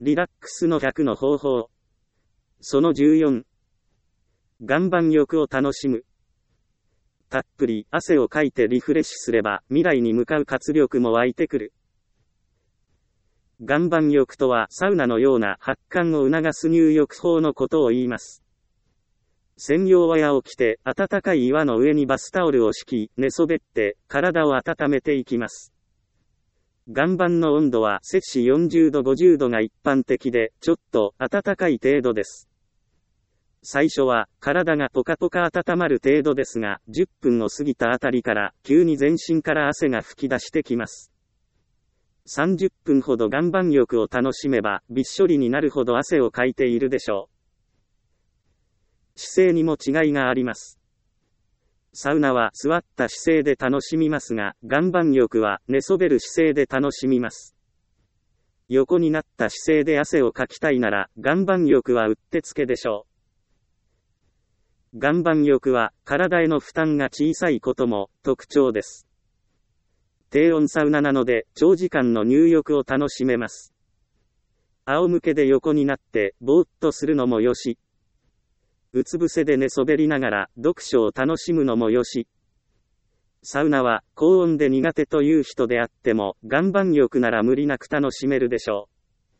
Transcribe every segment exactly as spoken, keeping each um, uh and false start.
リラックスのひゃくの方法。そのじゅうよん。岩盤浴を楽しむ。たっぷり汗をかいてリフレッシュすれば未来に向かう活力も湧いてくる。岩盤浴とはサウナのような発汗を促す入浴法のことを言います。専用ワヤを着て暖かい岩の上にバスタオルを敷き、寝そべって体を温めていきます。岩盤の温度は摂氏よんじゅうどごじゅうどが一般的で、ちょっと暖かい程度です。最初は体がポカポカ温まる程度ですが、じゅっぷんを過ぎたあたりから急に全身から汗が吹き出してきます。さんじゅっぷんほど岩盤浴を楽しめば、びっしょりになるほど汗をかいているでしょう。姿勢にも違いがあります。サウナは座った姿勢で楽しみますが、岩盤浴は寝そべる姿勢で楽しみます。横になった姿勢で汗をかきたいなら、岩盤浴はうってつけでしょう。岩盤浴は体への負担が小さいことも特徴です。低温サウナなので長時間の入浴を楽しめます。仰向けで横になってぼーっとするのもよし、うつ伏せで寝そべりながら読書を楽しむのもよし。サウナは高温で苦手という人であっても岩盤浴なら無理なく楽しめるでしょう。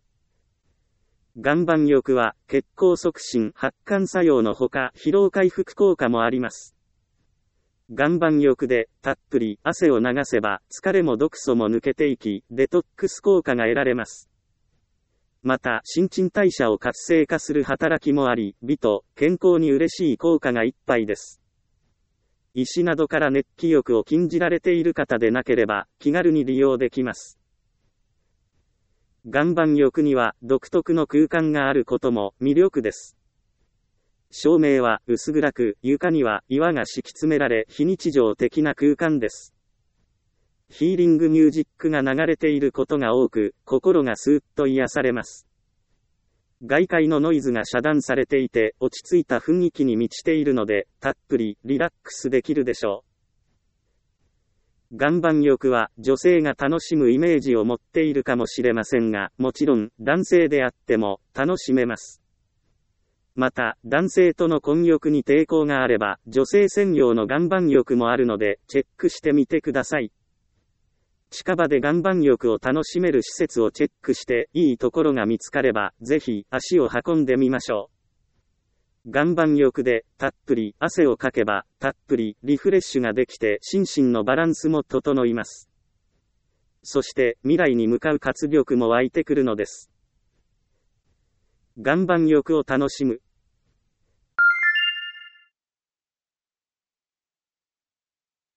岩盤浴は血行促進・発汗作用のほか疲労回復効果もあります。岩盤浴でたっぷり汗を流せば疲れも毒素も抜けていき、デトックス効果が得られます。また新陳代謝を活性化する働きもあり、美と健康に嬉しい効果がいっぱいです。医師などから熱気浴を禁じられている方でなければ気軽に利用できます。岩盤浴には独特の空間があることも魅力です。照明は薄暗く、床には岩が敷き詰められ非日常的な空間です。ヒーリングミュージックが流れていることが多く、心がスーッと癒されます。外界のノイズが遮断されていて落ち着いた雰囲気に満ちているので、たっぷりリラックスできるでしょう。岩盤浴は女性が楽しむイメージを持っているかもしれませんが、もちろん男性であっても楽しめます。また、男性との混浴に抵抗があれば、女性専用の岩盤浴もあるので、チェックしてみてください。近場で岩盤浴を楽しめる施設をチェックして、いいところが見つかれば、ぜひ足を運んでみましょう。岩盤浴でたっぷり汗をかけばたっぷりリフレッシュができて心身のバランスも整います。そして未来に向かう活力も湧いてくるのです。岩盤浴を楽しむ。